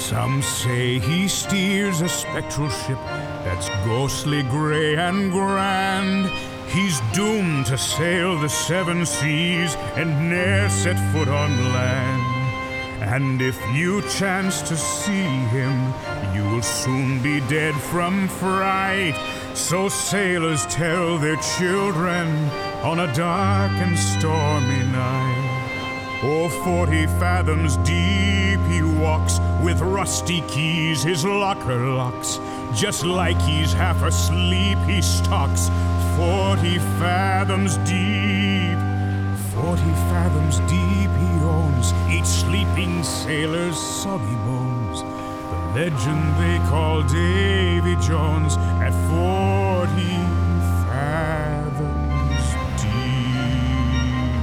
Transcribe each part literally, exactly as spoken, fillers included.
Some say he steers a spectral ship that's ghostly gray and grand. He's doomed to sail the seven seas and ne'er set foot on land. And if you chance to see him, you'll soon be dead from fright. So sailors tell their children on a dark and stormy night. Oh, forty fathoms deep he walks, with rusty keys his locker locks. Just like he's half asleep he stalks, forty fathoms deep. Forty fathoms deep he owns each sleeping sailor's soggy bones. The legend they call Davy Jones at forty fathoms deep.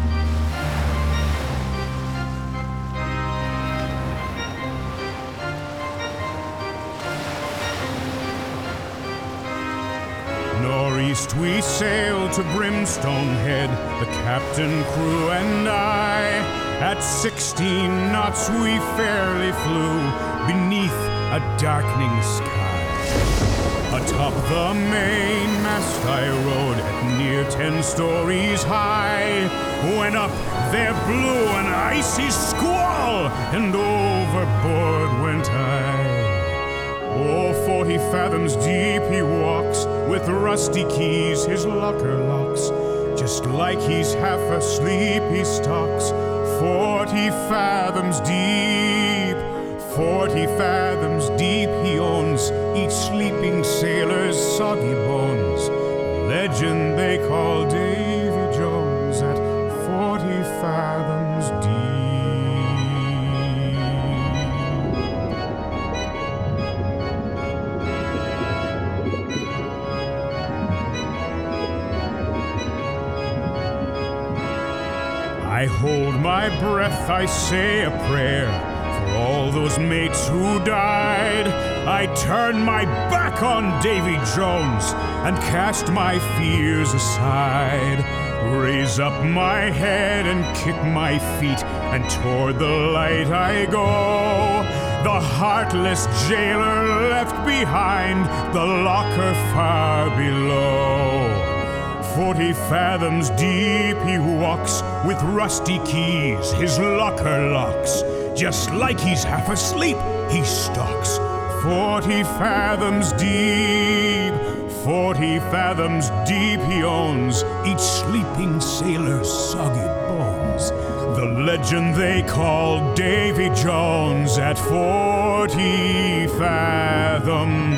Northeast we sailed to Brimstone Head, the captain, crew, and I. At sixteen knots we fairly flew beneath a darkening sky. Atop the mainmast I rode at near ten stories high, when up there blew an icy squall, and overboard went I. Oh, forty fathoms deep he walks, with rusty keys his locker locks. Just like he's half asleep he stalks, forty fathoms deep. Forty fathoms deep he owns each sleeping sailor's soggy bones. Legend they call Davy Jones at forty fathoms deep. I hold my breath, I say a prayer for all those mates who died. I turn my back on Davy Jones and cast my fears aside. Raise up my head and kick my feet, and toward the light I go. The heartless jailer left behind, the locker far below. Forty fathoms deep he walks, with rusty keys his locker locks. Just like he's half asleep he stalks, forty fathoms deep. Forty fathoms deep he owns each sleeping sailor's soggy bones. The legend they call Davy Jones at forty fathoms